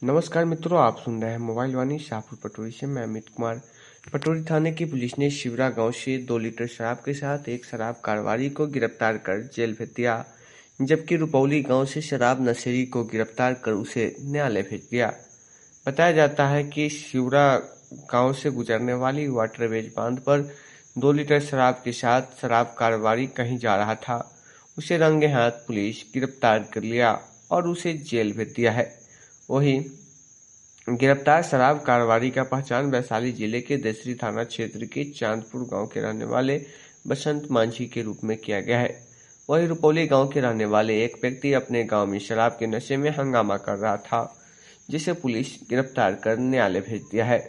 नमस्कार मित्रों, आप सुन रहे हैं मोबाइल वाणी शाहपुर पटोरी से। मैं अमित कुमार। पटोरी थाने की पुलिस ने शिवरा गांव से 2 लीटर शराब के साथ एक शराब कारोबारी को गिरफ्तार कर जेल भेज दिया, जबकि रुपौली गांव से शराब नशेड़ी को गिरफ्तार कर उसे न्यायालय भेज दिया। बताया जाता है कि शिवरा गांव से गुजरने वाली वाटरवेज बांध पर 2 लीटर शराब के साथ शराब कारोबारी कहीं जा रहा था। उसे रंगे हाथ पुलिस गिरफ्तार कर लिया और उसे जेल भेज दिया है। वहीं गिरफ्तार शराब कारोबारी का पहचान वैशाली जिले के देसरी थाना क्षेत्र के चांदपुर गांव के रहने वाले बसंत मांझी के रूप में किया गया है। वहीं रुपौली गांव के रहने वाले एक व्यक्ति अपने गांव में शराब के नशे में हंगामा कर रहा था, जिसे पुलिस गिरफ्तार कर न्यायालय भेज दिया है।